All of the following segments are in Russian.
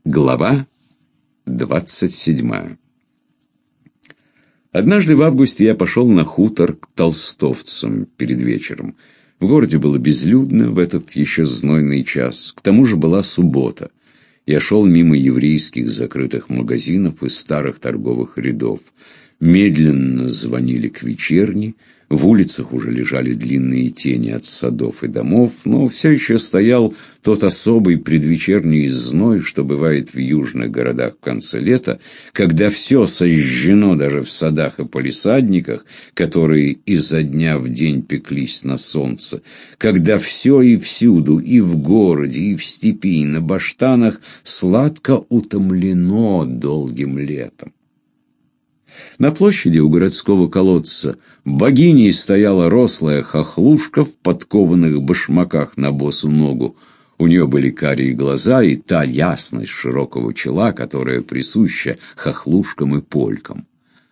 Глава 27. Однажды в августе я пошел на хутор к толстовцам перед вечером. В городе было безлюдно в этот еще знойный час. К тому же была суббота. Я шел мимо еврейских закрытых магазинов и старых торговых рядов. Медленно звонили к вечерне, в улицах уже лежали длинные тени от садов и домов, но все еще стоял тот особый предвечерний зной, что бывает в южных городах в конце лета, когда все сожжено даже в садах и палисадниках, которые изо дня в день пеклись на солнце, когда все и всюду, и в городе, и в степи, и на баштанах сладко утомлено долгим летом. На площади у городского колодца богиней стояла рослая хохлушка в подкованных башмаках на босу ногу. У нее были карие глаза и та ясность широкого чела, которая присуща хохлушкам и полькам.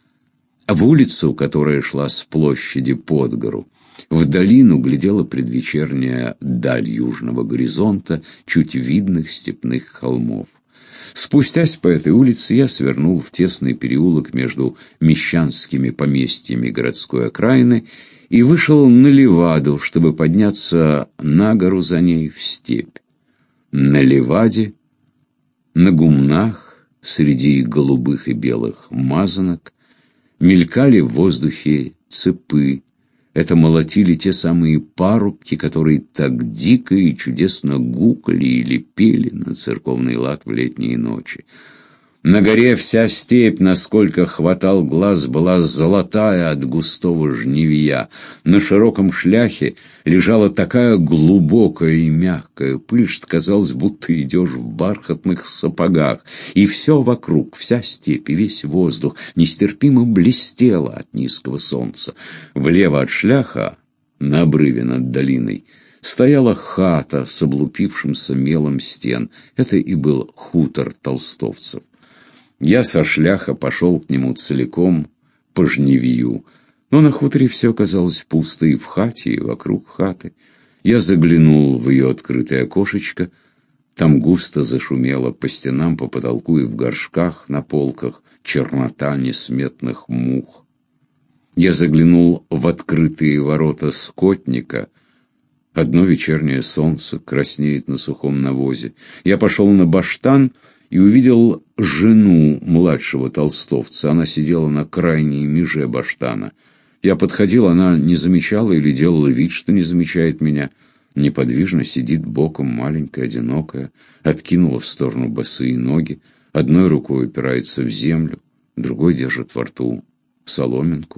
А в улицу, которая шла с площади под гору, в долину глядела предвечерняя даль южного горизонта, чуть видных степных холмов. Спустясь по этой улице, я свернул в тесный переулок между мещанскими поместьями городской окраины и вышел на Леваду, чтобы подняться на гору за ней в степь. На Леваде, на гумнах, среди голубых и белых мазанок, мелькали в воздухе цепы. Это молотили те самые парубки, которые так дико и чудесно гукали или пели на церковный лад в летние ночи. На горе вся степь, насколько хватал глаз, была золотая от густого жнивья. На широком шляхе лежала такая глубокая и мягкая пыль, что казалось, будто идешь в бархатных сапогах. И все вокруг, вся степь и весь воздух нестерпимо блестело от низкого солнца. Влево от шляха, на обрыве над долиной, стояла хата с облупившимся мелом стен. Это и был хутор толстовцев. Я со шляха пошел к нему целиком по жнивью, но на хуторе все казалось пусто и в хате, и вокруг хаты. Я заглянул в ее открытое окошечко, там густо зашумело по стенам, по потолку и в горшках на полках чернота несметных мух. Я заглянул в открытые ворота скотника. Одно вечернее солнце краснеет на сухом навозе. Я пошел на баштан и увидел жену младшего толстовца. Она сидела на крайней меже баштана. Я подходил, она не замечала или делала вид, что не замечает меня. Неподвижно сидит боком, маленькая, одинокая, откинула в сторону босые ноги, одной рукой упирается в землю, другой держит во рту соломинку.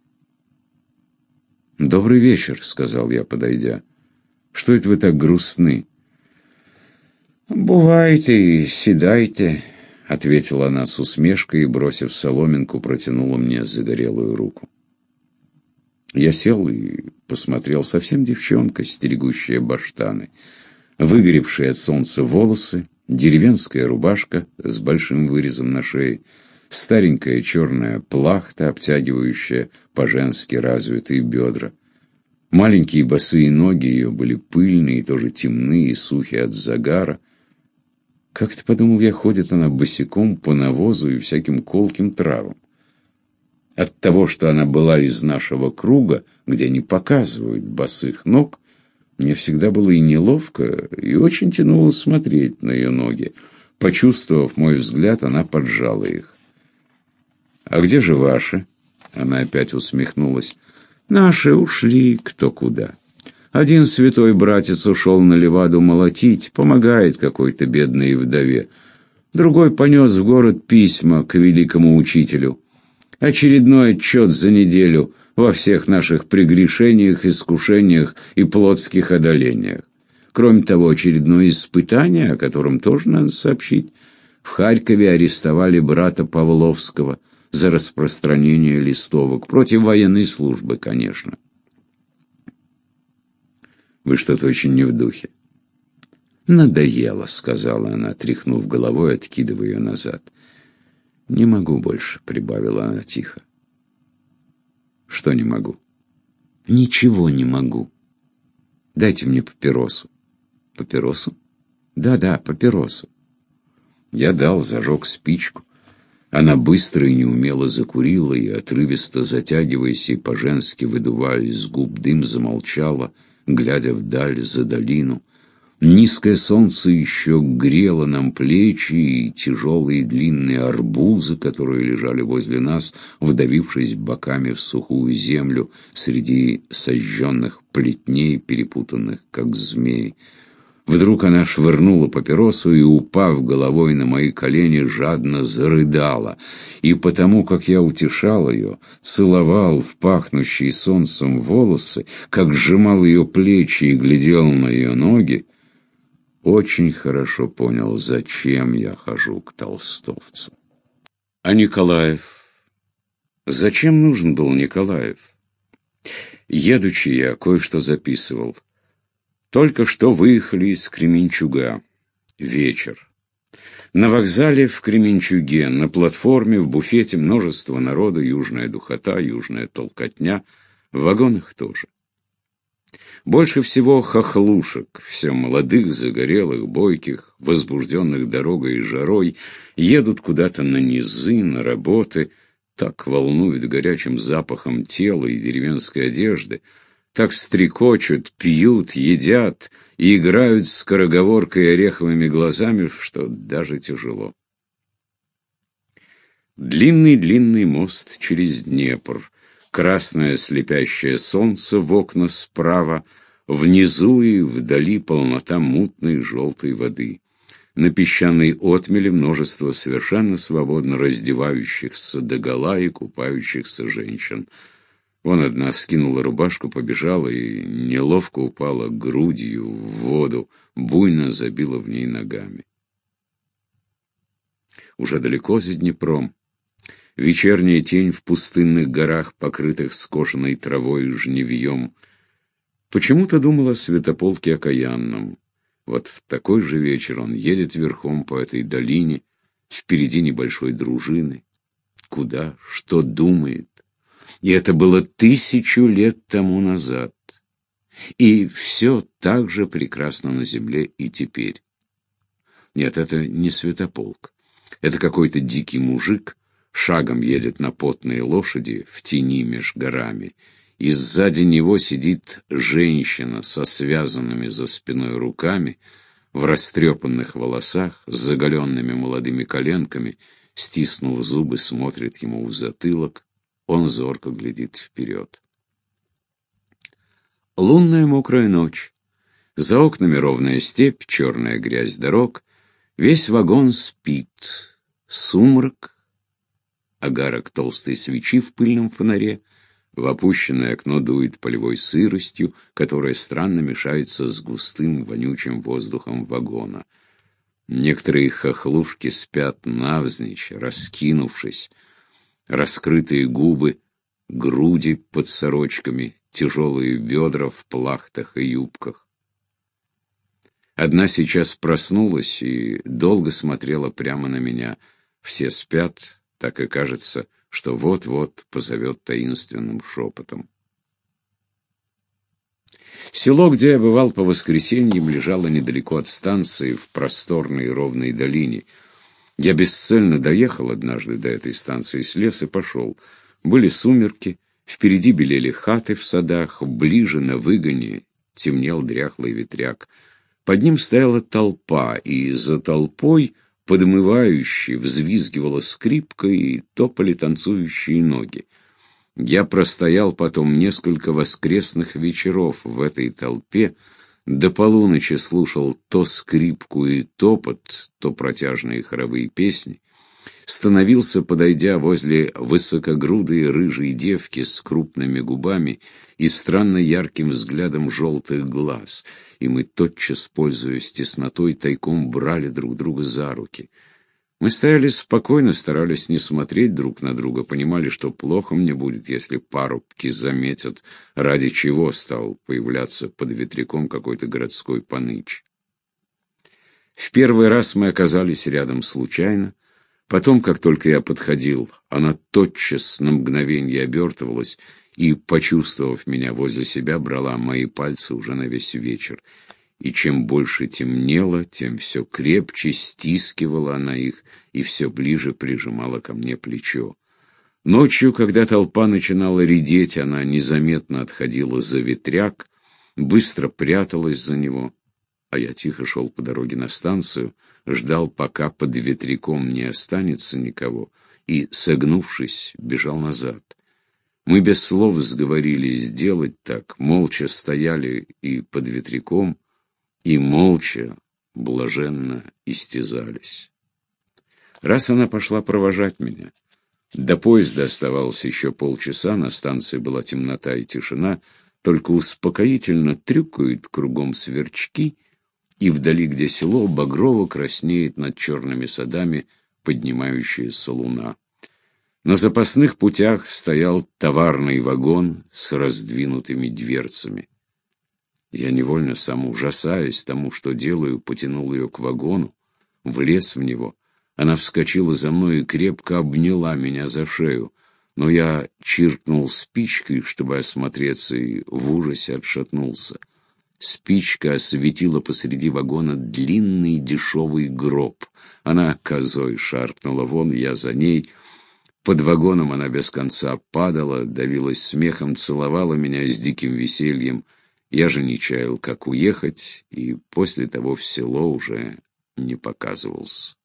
«Добрый вечер», — сказал я, подойдя. «Что это вы так грустны?» «Бывайте и седайте», — ответила она с усмешкой и, бросив соломинку, протянула мне загорелую руку. Я сел и посмотрел. Совсем девчонка, стерегущая баштаны. Выгоревшие от солнца волосы, деревенская рубашка с большим вырезом на шее, старенькая черная плахта, обтягивающая по-женски развитые бедра. Маленькие босые ноги ее были пыльные, тоже темные и сухие от загара. Как-то, подумал я, ходит она босиком по навозу и всяким колким травам. От того, что она была из нашего круга, где не показывают босых ног, мне всегда было и неловко, и очень тянуло смотреть на ее ноги. Почувствовав мой взгляд, она поджала их. «А где же ваши?» Она опять усмехнулась. «Наши ушли кто куда. Один святой братец ушел на Леваду молотить, помогает какой-то бедной вдове. Другой понес в город письма к великому учителю. Очередной отчет за неделю во всех наших прегрешениях, искушениях и плотских одолениях. Кроме того, очередное испытание, о котором тоже надо сообщить. В Харькове арестовали брата Павловского за распространение листовок, против военной службы, конечно». «Вы что-то очень не в духе». «Надоело», — сказала она, тряхнув головой, откидывая ее назад. «Не могу больше», — прибавила она тихо. «Что не могу?» «Ничего не могу. Дайте мне папиросу». «Папиросу?» «Да, папиросу». Я дал, зажег спичку. Она быстро и неумело закурила, и, отрывисто затягиваясь и по-женски выдувая из губ дым, замолчала, глядя вдаль за долину. Низкое солнце еще грело нам плечи, и тяжелые длинные арбузы, которые лежали возле нас, вдавившись боками в сухую землю среди сожженных плетней, перепутанных, как змеи. Вдруг она швырнула папиросу и, упав головой на мои колени, жадно зарыдала. И потому, как я утешал ее, целовал в пахнущие солнцем волосы, как сжимал ее плечи и глядел на ее ноги, очень хорошо понял, зачем я хожу к толстовцу. А Николаев? Зачем нужен был Николаев? Едучи, я кое-что записывал. Только что выехали из Кременчуга. Вечер. На вокзале в Кременчуге, на платформе, в буфете множество народа, южная духота, южная толкотня. В вагонах тоже. Больше всего хохлушек, все молодых, загорелых, бойких, возбужденных дорогой и жарой, едут куда-то на низы, на работы, так волнует горячим запахом тела и деревенской одежды, так стрекочут, пьют, едят и играют скороговоркой и ореховыми глазами, что даже тяжело. Длинный-длинный мост через Днепр, красное слепящее солнце в окна справа, внизу и вдали полнота мутной желтой воды. На песчаной отмели множество совершенно свободно раздевающихся догола и купающихся женщин. Вон одна скинула рубашку, побежала и неловко упала грудью в воду, буйно забила в ней ногами. Уже далеко за Днепром. Вечерняя тень в пустынных горах, покрытых скошенной травой и жневьем. Почему-то думал о Святополке окаянном. Вот в такой же вечер он едет верхом по этой долине, впереди небольшой дружины. Куда, что думает? И это было 1000 лет тому назад. И все так же прекрасно на земле и теперь. Нет, это не Святополк. Это какой-то дикий мужик, шагом едет на потной лошади в тени меж горами, и сзади него сидит женщина со связанными за спиной руками, в растрепанных волосах, с заголенными молодыми коленками, стиснув зубы, смотрит ему в затылок, он зорко глядит вперед. Лунная мокрая ночь, за окнами ровная степь, черная грязь дорог, весь вагон спит, сумрак, огарок толстой свечи в пыльном фонаре, в опущенное окно дует полевой сыростью, которая странно мешается с густым вонючим воздухом вагона. Некоторые хохлушки спят навзничь, раскинувшись, раскрытые губы, груди под сорочками, тяжелые бедра в плахтах и юбках. Одна сейчас проснулась и долго смотрела прямо на меня. Все спят, так и кажется, что вот-вот позовет таинственным шепотом. Село, где я бывал по воскресеньям, лежало недалеко от станции, в просторной ровной долине. Я бесцельно доехал однажды до этой станции, слез и пошел. Были сумерки, впереди белели хаты в садах, ближе на выгоне темнел дряхлый ветряк. Под ним стояла толпа, и за толпой, подмывающей, взвизгивала скрипка и топали танцующие ноги. Я простоял потом несколько воскресных вечеров в этой толпе, до полуночи слушал то скрипку и топот, то протяжные хоровые песни, становился, подойдя возле высокогрудой рыжей девки с крупными губами и странно ярким взглядом желтых глаз, и мы тотчас, пользуясь теснотой, тайком брали друг друга за руки. Мы стояли спокойно, старались не смотреть друг на друга, понимали, что плохо мне будет, если парубки заметят, ради чего стал появляться под ветряком какой-то городской паныч. В первый раз мы оказались рядом случайно, потом, как только я подходил, она тотчас на мгновенье обертывалась и, почувствовав меня возле себя, брала мои пальцы уже на весь вечер. и чем больше темнело, тем все крепче стискивала она их и все ближе прижимала ко мне плечо. Ночью, когда толпа начинала редеть, она незаметно отходила за ветряк, быстро пряталась за него, а я тихо шел по дороге на станцию, ждал, пока под ветряком не останется никого, и, согнувшись, бежал назад. Мы без слов сговорились сделать так, молча стояли и под ветряком, и молча, блаженно истязались. Раз она пошла провожать меня, до поезда оставалось еще полчаса, на станции была темнота и тишина, только успокоительно трюкают кругом сверчки, и вдали, где село, багрово краснеет над черными садами поднимающаяся луна. На запасных путях стоял товарный вагон с раздвинутыми дверцами. Я, невольно сам ужасаясь тому, что делаю, потянул ее к вагону, влез в него. Она вскочила за мной и крепко обняла меня за шею, но я чиркнул спичкой, чтобы осмотреться, и в ужасе отшатнулся. Спичка осветила посреди вагона длинный дешевый гроб. Она козой шаркнула вон, я за ней. Под вагоном она без конца падала, давилась смехом, целовала меня с диким весельем. Я же не чаял, как уехать, и после того в село уже не показывался.